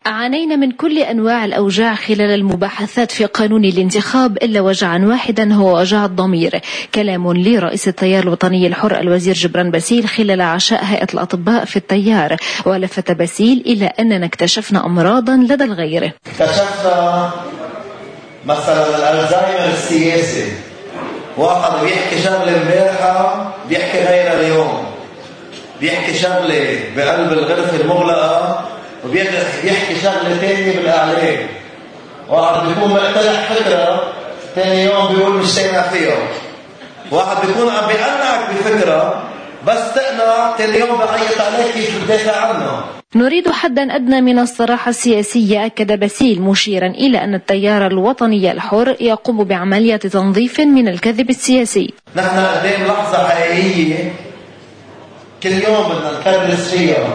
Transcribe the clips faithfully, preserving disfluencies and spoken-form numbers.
عانينا من كل أنواع الأوجاع خلال المباحثات في قانون الانتخاب إلا وجعا واحدا هو وجع الضمير. كلام لرئيس التيار الوطني الحر الوزير جبران باسيل خلال عشاء هيئة الأطباء في التيار، ولفت باسيل إلى أننا اكتشفنا أمراضا لدى الغير. اكتشفنا مثلا الألزهايمر السياسي، واحد بيحكي شغله امبارحه بيحكي غيرها اليوم، بيحكي شغله بقلب الغرفه المغلقه وبيحكي شغله ثانيه بالاعلام. واحد بيكون مقتنع فكره ثاني يوم بيقول مش سامع فيها. واحد بيكون عم بيقنعك بفكره بس تقنع ثاني يوم بيعيط عليك كيف بتدافع عنه. نريد حدا أدنى من الصراحة السياسية، أكد باسيل مشيرا إلى أن التيار الوطني الحر يقوم بعملية تنظيف من الكذب السياسي. نحن قدام لحظة حقيقية كل يوم بدنا نكرس فيها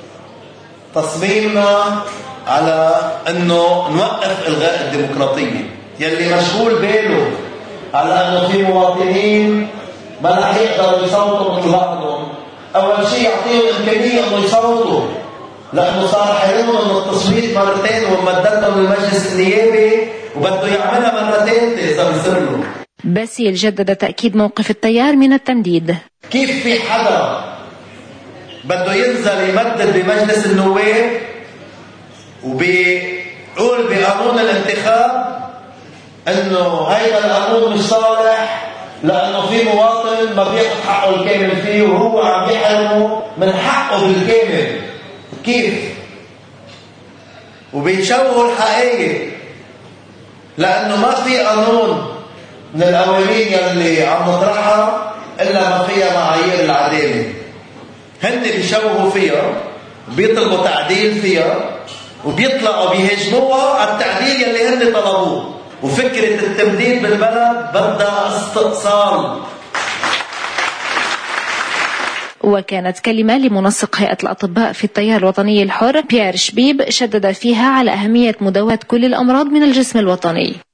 تصميمنا على أنه نوقف إلغاء الديمقراطية. يلي مشغول باله على أنه في مواطنين ما رح يقدروا يصوتوا مثل بعضهم، أول شيء يعطيهم إمكانية أنه يصوتوا، لأنه صار حيرمهم من التصويت مرتين ومددهم للمجلس النيابي وبده يعملها مرتين إذا بصير له. باسيل جدد تأكيد موقف التيار من التمديد. كيف في حدا بده ينزل يمدد بمجلس النواب وبيقول بقانون الانتخاب انه هيدا القانون مش صالح لانه في مواطن ما بياخذ حقه الكامل فيه وهو عم يحرمه من حقه بالكامل؟ كيف؟ وبيشوهوا الحقيقة لانه ما في قانون من القوانين يلي عم نطرحها الا ما فيها معايير العداله. هن بيشوهوا فيها وبيطلبوا تعديل فيها وبيطلعوا بيهاجموها على التعديل يلي هن طلبوه. وفكره التمديد بالبلد بدها استئصال. وكانت كلمة لمنسق هيئة الأطباء في التيار الوطني الحر بيير شبيب شدد فيها على أهمية مداواة كل الأمراض من الجسم الوطني.